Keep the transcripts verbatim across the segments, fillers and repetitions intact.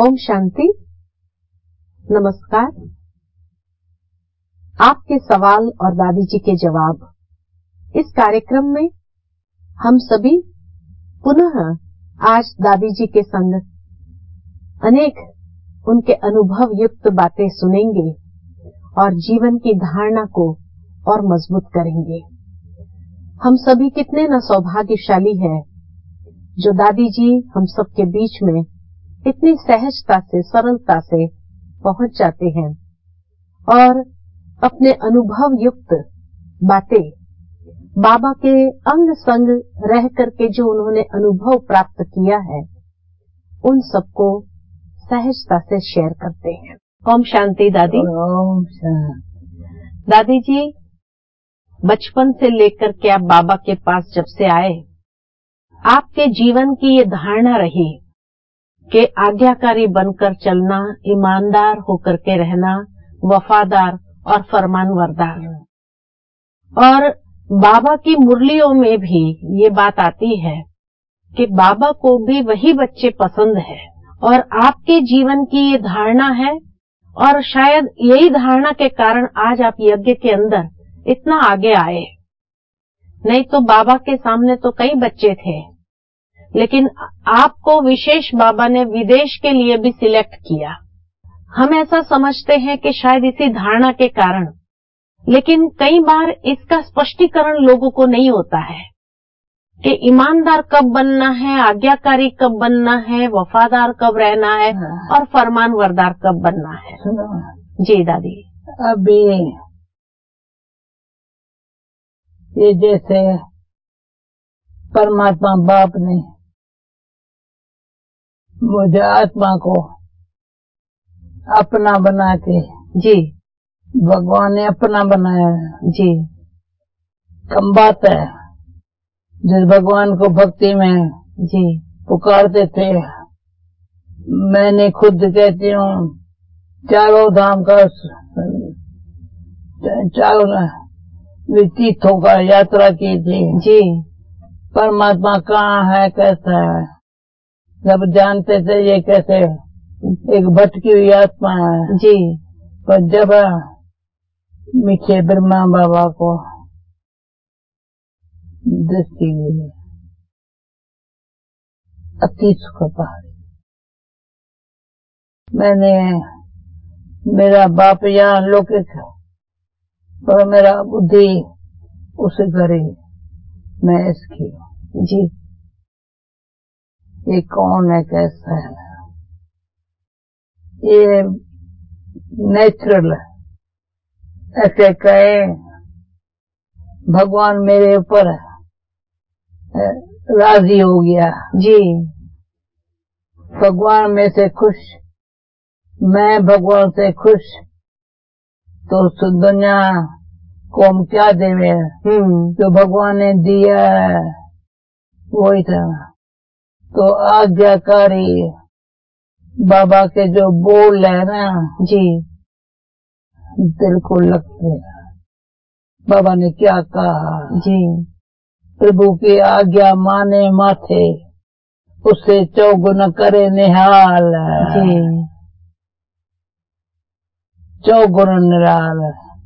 ओम शांति। नमस्कार। आपके सवाल और दादी जी के जवाब, इस कार्यक्रम में हम सभी पुनः आज दादी जी के संग अनेक उनके अनुभव युक्त बातें सुनेंगे और जीवन की धारणा को और मजबूत करेंगे। हम सभी कितने न सौभाग्यशाली है जो दादी जी हम सबके बीच में इतनी सहजता से, सरलता से पहुंच जाते हैं और अपने अनुभव युक्त बातें बाबा के अंग संग रह करके जो उन्होंने अनुभव प्राप्त किया है उन सबको सहजता से शेयर करते हैं। ओम शांति दादी। ओम शांति। दादी जी, बचपन से लेकर के आप बाबा के पास जब से आए, आपके जीवन की ये धारणा रही कि आज्ञाकारी बनकर चलना, ईमानदार होकर के रहना, वफादार और फरमानबरदार। और बाबा की मुरलियों में भी ये बात आती है कि बाबा को भी वही बच्चे पसंद है और आपके जीवन की ये धारणा है और शायद यही धारणा के कारण आज आप यज्ञ के अंदर इतना आगे आए। नहीं तो बाबा के सामने तो कई बच्चे थे, लेकिन आपको विशेष बाबा ने विदेश के लिए भी सिलेक्ट किया। हम ऐसा समझते हैं कि शायद इसी धारणा के कारण, लेकिन कई बार इसका स्पष्टीकरण लोगों को नहीं होता है कि ईमानदार कब बनना है, आज्ञाकारी कब बनना है, वफादार कब रहना है और फरमानबरदार कब बनना है। जी दादी। अभी ये जैसे परमात्मा बाप ने मुझे आत्मा को अपना बना के, जी भगवान ने अपना बनाया जी, कम बात है। जिस भगवान को भक्ति में जी पुकारते थे, मैंने खुद कहती हूँ चारों धाम का, चारों तीर्थों का यात्रा की थी। जी परमात्मा कहाँ है, कैसा है, सब जानते थे ये कैसे एक भटकी हुई आत्मा है। जी। पर जब मीठे ब्रह्मा बाबा को दृष्टि मिली, अति सुख पहाड़ी, मैंने मेरा बाप यहाँ लौकिक पर मेरा बुद्धि उस घरे मैं इसकी जी। ये कौन है, कैसा है, ये नेचुरल ऐसे कहे भगवान मेरे ऊपर राजी हो गया। जी। भगवान में से खुश, मैं भगवान से खुश, तो दुनिया को हम क्या देवे, जो भगवान ने दिया है वही था। तो आज्ञाकारी बाबा के जो बोल है ना, जी, दिल को लगते हैं। बाबा ने क्या कहा, जी, प्रभु की आज्ञा माने माथे, उससे चौगुन करे निहाल। जी, चौगुन निराल,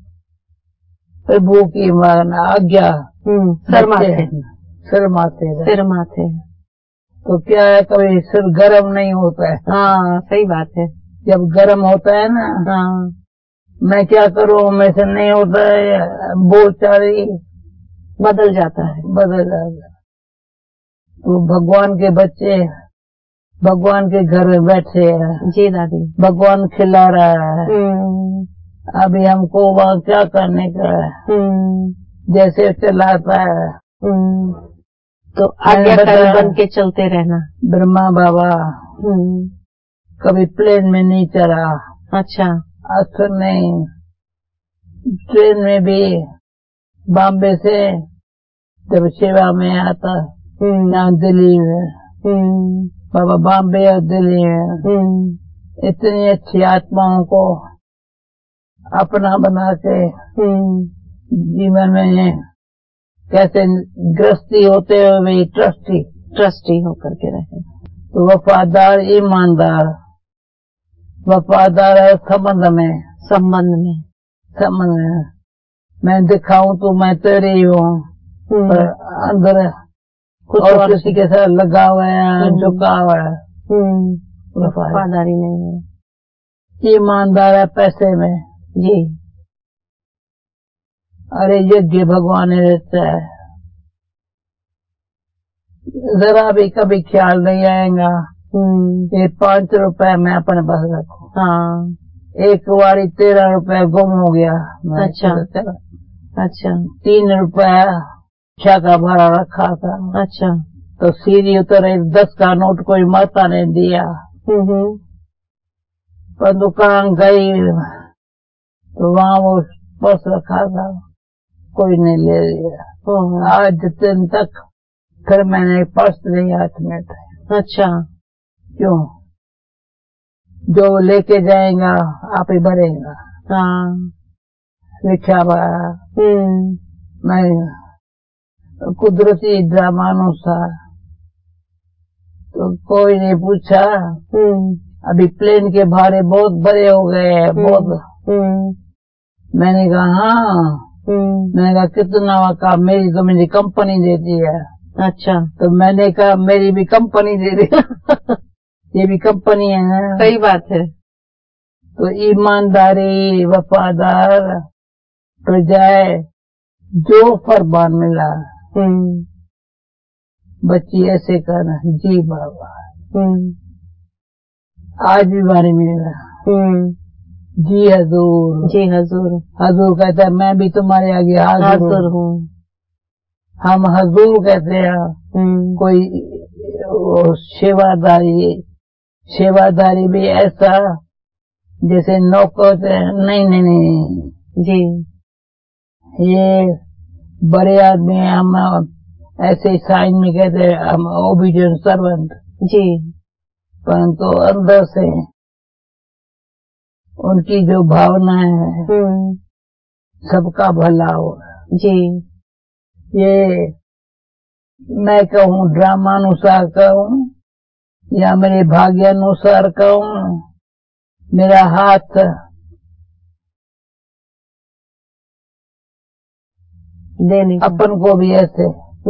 प्रभु की मान आज्ञा सर माथे, सिर माथे, सिर माथे। तो क्या है, कभी सिर गर्म नहीं होता है। हाँ सही बात है। जब गर्म होता है ना, हाँ, मैं क्या करूं, में से नहीं होता है, बोलचाली बदल जाता है, बदल जाता है। तो भगवान के बच्चे भगवान के घर में बैठे हैं। जी दादी। भगवान खिला रहा है, अभी हमको वहाँ क्या करने का है, जैसे चलाता है तो आज्ञाकारी बन के चलते रहना। ब्रह्मा बाबा कभी प्लेन में नहीं चला। अच्छा। अक्सर नहीं, ट्रेन में भी बॉम्बे से जब सेवा में आता, यहाँ दिल्ली में, बाबा बॉम्बे और दिल्ली में इतनी अच्छी आत्माओं को अपना बना के जीवन में कैसे गृहस्थी होते हुए ट्रस्टी ट्रस्टी होकर के रहे, तो वफादार ईमानदार वफादार है संबंध में, संबंध में, संबंध में। मैं दिखाऊं तो मैं तेरी हूँ, पर अंदर कुछ और, और किसी के साथ लगा हुआ है, झुका हुआ है, वफादारी नहीं है। ईमानदार है पैसे में जी। अरे यज्ञ भगवान ने रहता है, जरा भी कभी ख्याल नहीं आएगा ये पांच रुपए मैं अपने पास रखूं। हाँ। एक बारी तेरह रुपए गुम हो गया। अच्छा अच्छा। तीन रुपए छह का भाड़ा रखा था। अच्छा। तो सीढ़ी उतरे, दस का नोट कोई माता ने दिया। पर दुकान गई तो वहाँ वो पर्स रखा था, कोई नहीं ले लिया। आज दिन तक फिर मैंने पर्स नहीं हाथ में था। अच्छा। क्यों? जो लेके जाएगा आप ही भरेगा। हाँ। लिखा हुआ। मैं कुदरती ड्रामानुसार तो कोई ने पूछा अभी प्लेन के भाड़े बहुत बड़े हो गए हैं, बहुत। मैंने कहा हाँ। मैंने कहा कितना का? मेरी तो मेरी कंपनी देती है। अच्छा। तो मैंने कहा मेरी भी कंपनी दे दी। ये भी कंपनी है ना। सही बात है। तो ईमानदारी, वफादार तो जाए जो फरमान मिला। बच्ची ऐसे करना, जी बाबा। आज भी बारी मिला, जी हजूर, जी हजूर। हजूर कहता है मैं भी तुम्हारे आगे हाजिर हूँ। हम हजूर कहते हैं। कोई सेवादारी, सेवादारी भी ऐसा जैसे नौकर, नहीं नहीं नहीं जी। ये बड़े आदमी हम ऐसे साइन में कहते हैं हम ओबीडियंट सर्वेंट। जी। परंतु तो अंदर से उनकी जो भावना है सबका भला हो। जी। ये मैं कहूँ ड्रामानुसार कहूँ या मेरे भाग्यानुसार कहूँ, मेरा हाथ देने अपन को भी ऐसे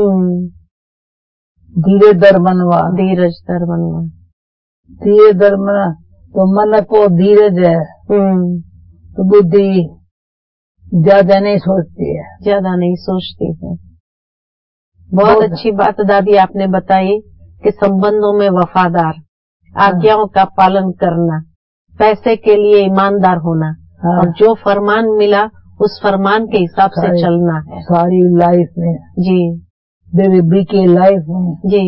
धीरे दर मनवा, धीरज दर मनवा, धीरे दर मना। तो मन को धीरज है तो बुद्धि ज्यादा नहीं सोचती है, ज्यादा नहीं सोचती है। बहुत, बहुत अच्छी बात दादी आपने बताई कि संबंधों में वफादार, आज्ञाओं का पालन करना, पैसे के लिए ईमानदार होना, हाँ। और जो फरमान मिला उस फरमान के हिसाब से चलना है सारी लाइफ में। जी। बेबी के लाइफ में जी।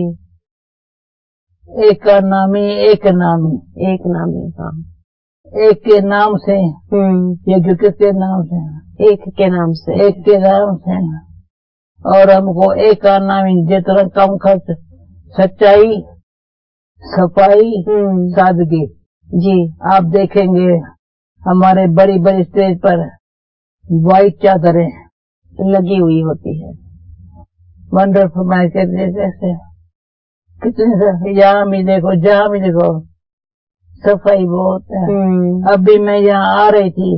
एक नामी एक नामी एक नामी, हाँ। एक के नाम से, ये जो किसके नाम से? एक के नाम से, एक के नाम से। और हमको एक नामी जितना कम खर्च, सच्चाई, सफाई, सादगी। जी। आप देखेंगे हमारे बड़ी बड़ी स्टेज पर व्हाइट चादरें लगी हुई होती है। वंडरफुल मैं कहते जैसे कितने, यहाँ भी देखो जहाँ भी देखो सफाई बहुत है। अभी मैं यहाँ आ रही थी,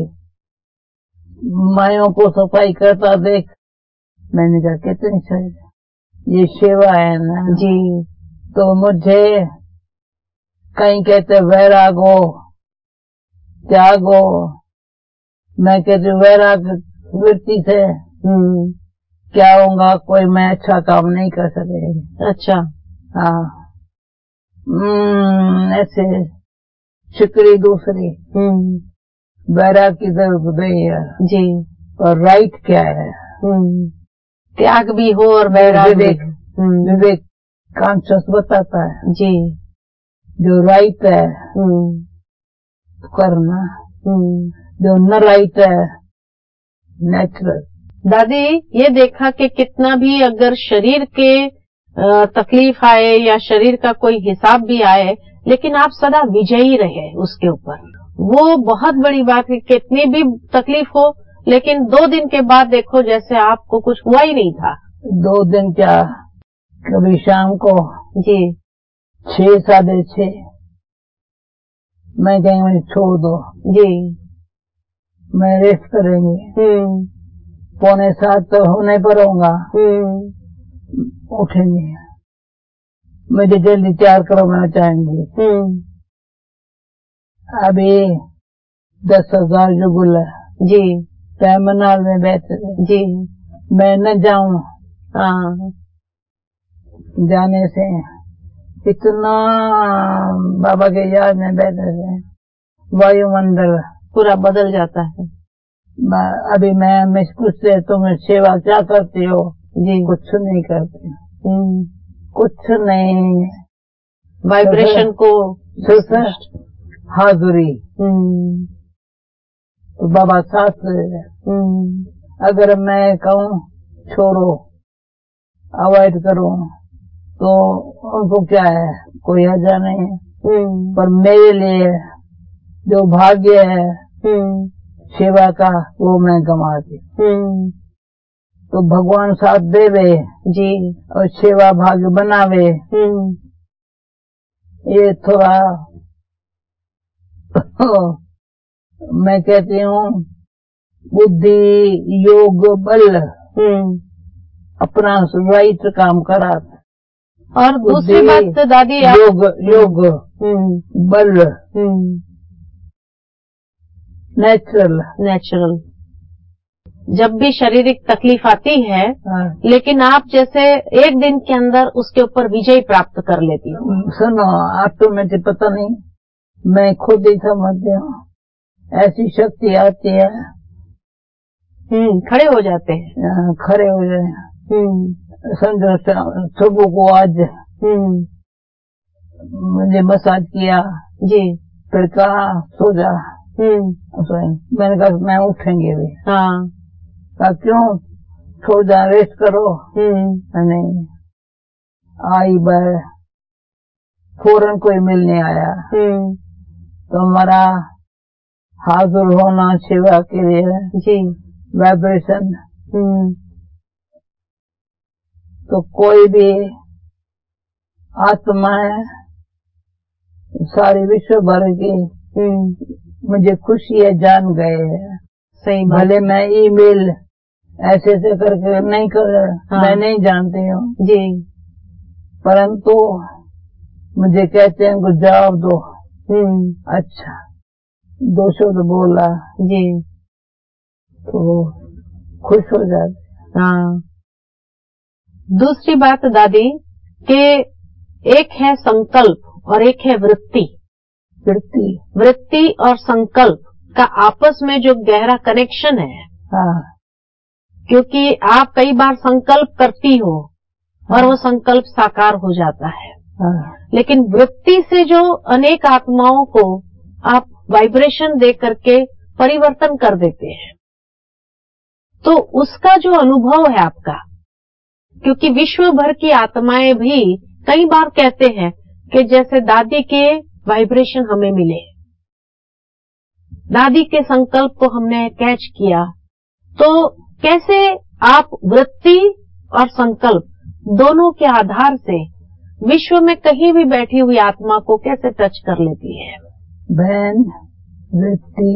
मायों को सफाई करता देख मैंने कहा कितनी सही ये सेवा है ना जी। तो मुझे कहीं कहते वैरागो त्यागो, मैं कहती वैराग वृत्ति से क्या होगा, कोई मैं अच्छा काम नहीं कर सकेगी। अच्छा। हाँ। ऐसे शिकरी दूसरी बैराग की तरफ गई है जी। और राइट क्या है? त्याग भी हो और बैराग विवेक, विवेक कॉन्शियस बताता है जी। जो राइट है करना, जो न राइट है नेचुरल। दादी ये देखा कि कितना भी अगर शरीर के तकलीफ आए या शरीर का कोई हिसाब भी आए, लेकिन आप सदा विजयी रहे उसके ऊपर, वो बहुत बड़ी बात है। कितनी भी तकलीफ हो लेकिन दो दिन के बाद देखो जैसे आपको कुछ हुआ ही नहीं था। दो दिन क्या, कभी शाम को जी छह साढ़े छह मैं कहेंगे मुझे छोड़ दो जी, मैं रेस्ट करेंगे। हम्म, पौने सात तो होने पर होगा, हम्म, उठेंगे, मुझे जल्दी तैयार करो, मैं चाहेंगी। हम्म, अभी दस हजार जुगुल है जी, टर्मिनल में बैठे थे, जी, मैं न जाऊं, हाँ, जाने से इतना बाबा के याद में बैठे थे, वायुमंडल पूरा बदल जाता है। अभी मैं मैं पूछते तुम सेवा क्या करती हो? जी, कुछ नहीं करती, हम्म, कुछ नहीं, वाइब्रेशन को सिर्फ हाजुरी। हम्म, तो बाबा साथ, हम्म, अगर मैं कहूँ छोड़ो, अवॉइड करो, तो उनको क्या है, कोई हर्जा नहीं है, हम्म, पर मेरे लिए जो भाग्य है हम्म, सेवा का वो मैं गंवाती। हम्म, तो भगवान साथ देवे जी, और सेवा भाग्य बनावे, हम्म, ये थोड़ा मैं कहती हूँ बुद्धि योग बल हम्म, अपना राइट काम करा। और दूसरी बात दादी आप योग योग हम्म, बल हम्म, नेचुरल नेचुरल, जब भी शारीरिक तकलीफ आती है, हाँ। लेकिन आप जैसे एक दिन के अंदर उसके ऊपर विजय प्राप्त कर लेती हो। सुनो, ऑटोमेटिक पता नहीं, मैं खुद ही समझती हूँ, ऐसी शक्ति आती है, हम्म, खड़े हो जाते हैं, खड़े हो जाए। हम्म, समझो सुबह को आज हम्म, मुझे मसाज किया, जी, फिर कहा सो जा, हम्म, मैंने कहा मैं उठेंगे भी, हाँ, कहा क्यों, सो जा, रेस्ट करो, हम्म, नहीं आई बार फौरन कोई मिलने आया, हम्म, तो हमारा हाजिर होना सेवा के लिए, जी, वाइब्रेशन, हम्म, तो कोई भी आत्माएं सारी विश्व भर की मुझे खुशी है जान गए हैं। सही बात, भले मैं ईमेल ऐसे ऐसे करके नहीं कर, हाँ, मैं नहीं जानती हूँ जी, परंतु मुझे कहते हैं कुछ जवाब दो, हम्म, अच्छा दो शब्द बोला जी, तो खुश हो जाते। हाँ। दूसरी बात दादी कि एक है संकल्प और एक है वृत्ति। वृत्ति वृत्ति और संकल्प का आपस में जो गहरा कनेक्शन है, हाँ, क्योंकि आप कई बार संकल्प करती हो और हाँ, वो संकल्प साकार हो जाता है, हाँ, लेकिन वृत्ति से जो अनेक आत्माओं को आप वाइब्रेशन दे करके परिवर्तन कर देते हैं, तो उसका जो अनुभव है आपका, क्योंकि विश्व भर की आत्माएं भी कई बार कहते हैं कि जैसे दादी के वाइब्रेशन हमें मिले, दादी के संकल्प को हमने कैच किया, तो कैसे आप वृत्ति और संकल्प दोनों के आधार से विश्व में कहीं भी बैठी हुई आत्मा को कैसे टच कर लेती है? बहन, वृत्ति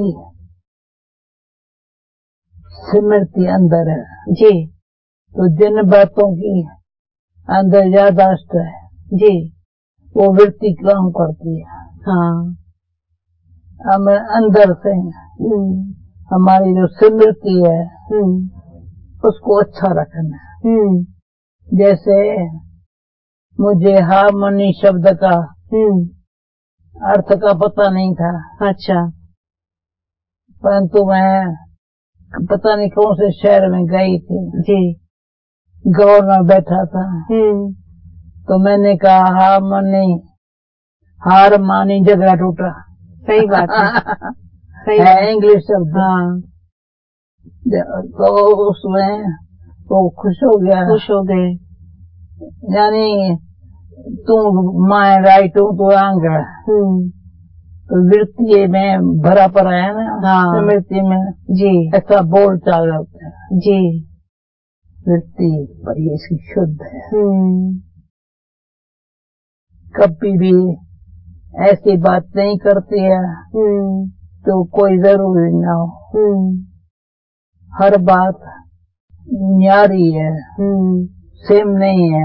स्मृति अंदर है जी, तो जिन बातों की अंदर यादाश्त है जी, वो वृत्ति काम करती है। हाँ, हमें अंदर से हमारी जो स्मृति है उसको अच्छा रखना है। जैसे मुझे हार्मोनी शब्द का अर्थ का पता नहीं था, अच्छा, परंतु मैं पता नहीं कौन से शहर में गई थी, जी, गवर्नर बैठा था, तो मैंने कहा हार्मोनी, हार मानी झगड़ा टूटा। सही बात है, सही है इंग्लिश शब्द, हाँ, तो उसमें वो खुश हो गया, खुश हो गए, यानी तू मैं राइट हूँ तू आंग, तो वृत्ति में भरा पड़ा है ना, हाँ, स्मृति में जी, ऐसा बोल चाल होता है, जी, वृत्ति पर ये इसकी शुद्ध है, कभी भी ऐसी बात नहीं करती है तो कोई जरूरी ना हो। हर बात न्यारी है, सेम नहीं है।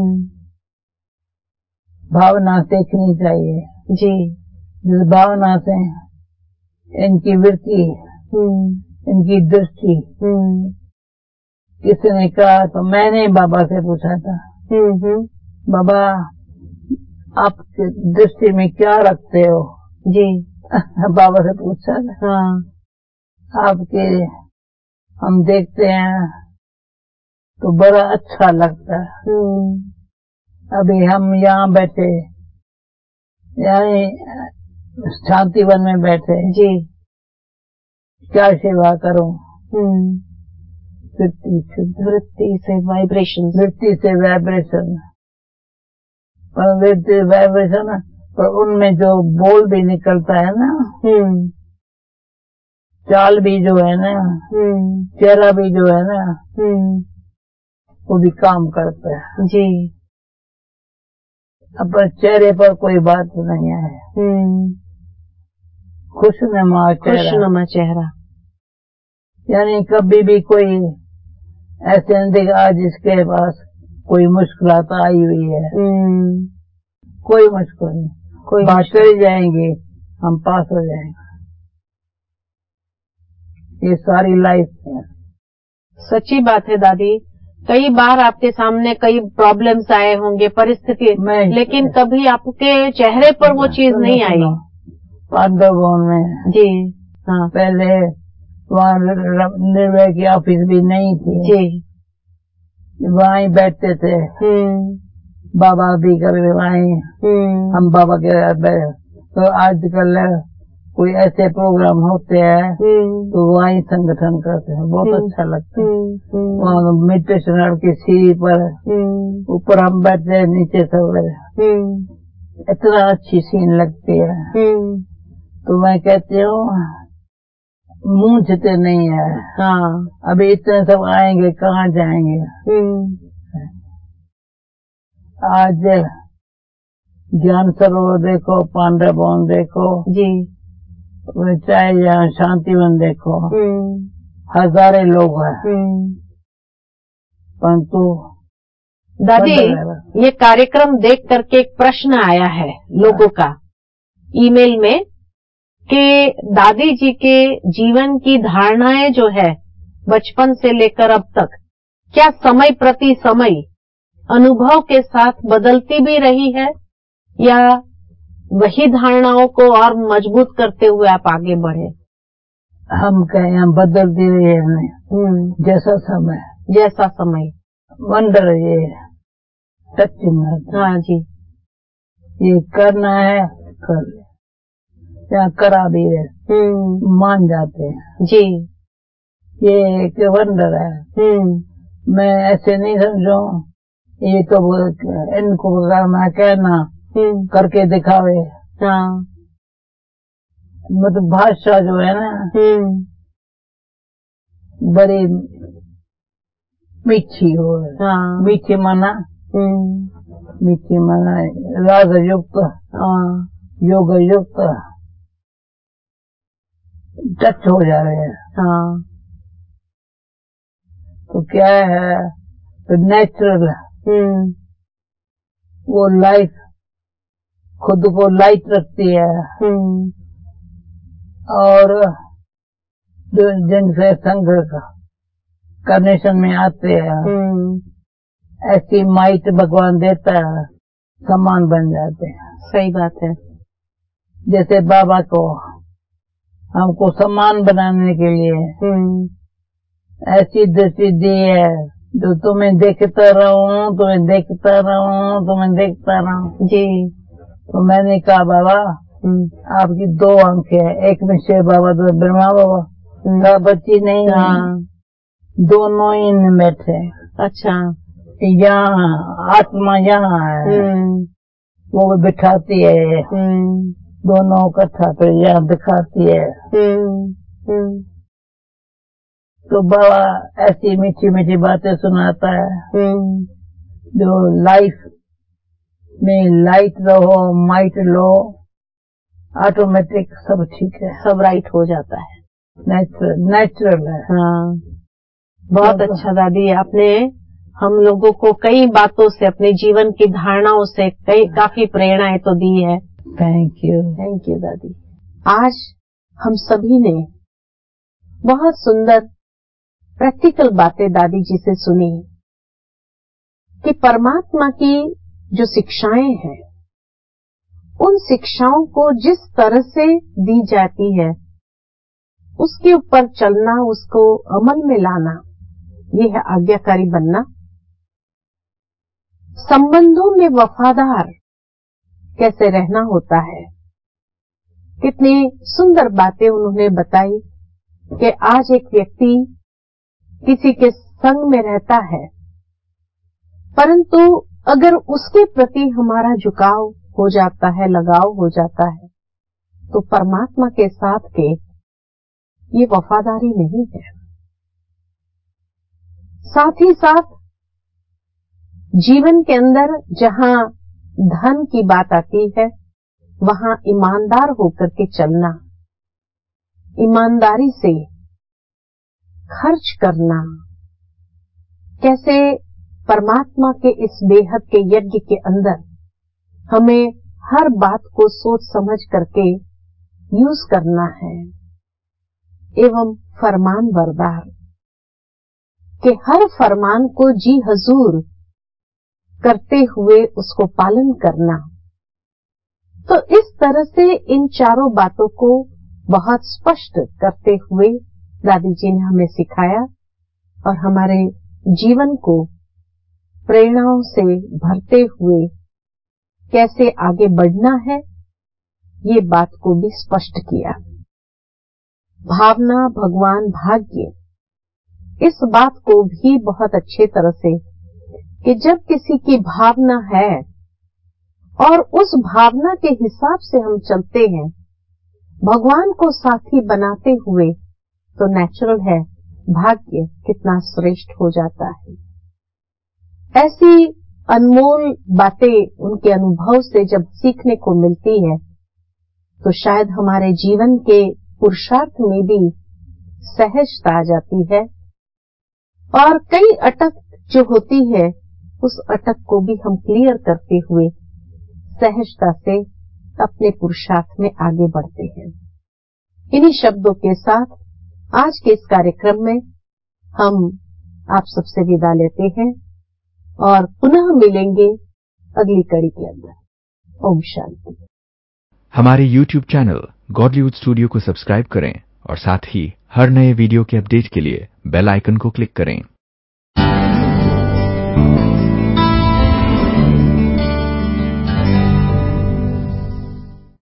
भावना सीखनी चाहिए जी। जिस भावना से इनकी वृत्ति, इनकी दृष्टि, किसी ने कहा तो मैंने बाबा से पूछा था, बाबा आप दृष्टि में क्या रखते हो जी? बाबा से पूछा था। हाँ। आपके हम देखते हैं तो बड़ा अच्छा लगता है। अभी हम यहाँ बैठे, यहाँ शांतिवन में बैठे जी, क्या सेवा करूं? वृत्ति वृत्ति से वाइब्रेशन, वृत्ति से वाइब्रेशन, पर वृत्ति वाइब्रेशन, पर उनमें जो बोल भी निकलता है ना, चाल भी जो है ना, चेहरा भी जो है ना, वो भी काम करता है जी। अब चेहरे पर कोई बात नहीं है, खुशनुमा चेहरा, खुशनुमा चेहरा, यानी कभी भी कोई ऐसे नहीं दिखा जिसके पास कोई मुश्किलात आई हुई है। कोई मुश्किल नहीं, कोई बात चली जाएंगे, हम पास हो जाएंगे। ये सारी लाइफ है। सच्ची बात है दादी। कई बार आपके सामने कई प्रॉब्लम्स आए होंगे, परिस्थिति, लेकिन कभी आपके चेहरे पर वो चीज नहीं आई। पांडव भवन में जी हाँ, पहले वहाँ निर्भय की ऑफिस भी नहीं थी जी, वहाँ ही बैठते थे। बाबा भी कभी वहीं, हम बाबा के तो आजकल कोई ऐसे प्रोग्राम होते हैं तो वहीं संगठन करते हैं, बहुत अच्छा लगता है। वहाँ मेडिटेशन की सीढ़ी पर ऊपर हम बैठते हैं, नीचे सब, इतना अच्छी सीन लगती है। तो मैं कहती हूँ मूंझते नहीं है। हाँ। अभी इतने सब आएंगे, कहाँ जाएंगे? आज ज्ञान सरोवर देखो, पांडव भवन देखो जी, चाहे यहाँ शांतिवन देखो, हजारे लोग हैं, परंतु दादी ये कार्यक्रम देख करके एक प्रश्न आया है लोगों का ईमेल में कि दादी जी के जीवन की धारणाएं जो है बचपन से लेकर अब तक, क्या समय प्रति समय अनुभव के साथ बदलती भी रही है या वही धारणाओं को और मजबूत करते हुए आप आगे बढ़े? हम कहें हम बदलती रही है, जैसा समय जैसा समय वंडर ये टचिंग। हाँ जी, ये करना है कर ले, यहाँ करा भी है, मान जाते हैं जी, ये एक वंडर है। मैं ऐसे नहीं समझूं ये तो इनको करना कहना करके दिखावे। हाँ। मतलब भाषा जो है ना बड़ी मीठी हो। हाँ। मीठी माना मीठी माना राग युक्त, योग युक्त, टच हो जा रहे हैं। हाँ। तो क्या है तो नेचुरल वो लाइफ खुद को लाइट रखती है और जो जिनसे संघर्ष कनेक्शन में आते हैं ऐसी माइट भगवान देता है, समान बन जाते हैं। सही बात है। जैसे बाबा को हमको समान बनाने के लिए ऐसी दृष्टि दी है जो तुम्हें देखता रहूं, तुम्हें देखता रहूं, तुम्हें देखता रहूं जी। तो मैंने कहा बाबा आपकी दो आंखें हैं, एक में शिव बाबा दो ब्रह्मा बाबा, कहा बच्ची नहीं। हाँ। दोनों ही में बैठे। अच्छा। यहाँ आत्मा यहाँ है, वो बिठाती है, दोनों इकट्ठा फिर यहाँ दिखाती है। तो बाबा ऐसी मीठी मीठी बातें सुनाता है जो लाइफ में लाइट रहो, माइट लो, ऑटोमेटिक सब ठीक है, सब राइट हो जाता है, नेचुरल नेचुरल है। हाँ, बहुत अच्छा दादी, आपने हम लोगों को कई बातों से, अपने जीवन की धारणाओं से कई काफी प्रेरणाएं तो दी है। थैंक यू, थैंक यू दादी। आज हम सभी ने बहुत सुंदर प्रैक्टिकल बातें दादी जी से सुनी कि परमात्मा की जो शिक्षाएं हैं, उन शिक्षाओं को जिस तरह से दी जाती है उसके ऊपर चलना, उसको अमल में लाना, ये है आज्ञाकारी बनना। संबंधों में वफादार कैसे रहना होता है, कितनी सुंदर बातें उन्होंने बताई कि आज एक व्यक्ति किसी के संग में रहता है, परंतु अगर उसके प्रति हमारा झुकाव हो जाता है, लगाव हो जाता है, तो परमात्मा के साथ के ये वफादारी नहीं है। साथ ही साथ जीवन के अंदर जहां धन की बात आती है, वहां ईमानदार होकर के चलना, ईमानदारी से खर्च करना, कैसे परमात्मा के इस बेहद के यज्ञ के अंदर हमें हर बात को सोच समझ करके यूज करना है, एवं फरमान बरदार कि हर फरमान को जी हजूर करते हुए उसको पालन करना। तो इस तरह से इन चारों बातों को बहुत स्पष्ट करते हुए दादी जी ने हमें सिखाया और हमारे जीवन को प्रेरणाओं से भरते हुए कैसे आगे बढ़ना है, ये बात को भी स्पष्ट किया। भावना भगवान भाग्य, इस बात को भी बहुत अच्छे तरह से कि जब किसी की भावना है और उस भावना के हिसाब से हम चलते हैं, भगवान को साथी बनाते हुए, तो नेचुरल है भाग्य कितना श्रेष्ठ हो जाता है। ऐसी अनमोल बातें उनके अनुभव से जब सीखने को मिलती है, तो शायद हमारे जीवन के पुरुषार्थ में भी सहजता आ जाती है और कई अटक जो होती है, उस अटक को भी हम क्लियर करते हुए सहजता से अपने पुरुषार्थ में आगे बढ़ते हैं। इन्हीं शब्दों के साथ आज के इस कार्यक्रम में हम आप सबसे विदा लेते हैं और पुनः मिलेंगे अगली कड़ी के अंदर। ओम शांति। हमारे यूट्यूब चैनल गॉडलीवुड स्टूडियो को सब्सक्राइब करें और साथ ही हर नए वीडियो के अपडेट के लिए बेल आइकन को क्लिक करें।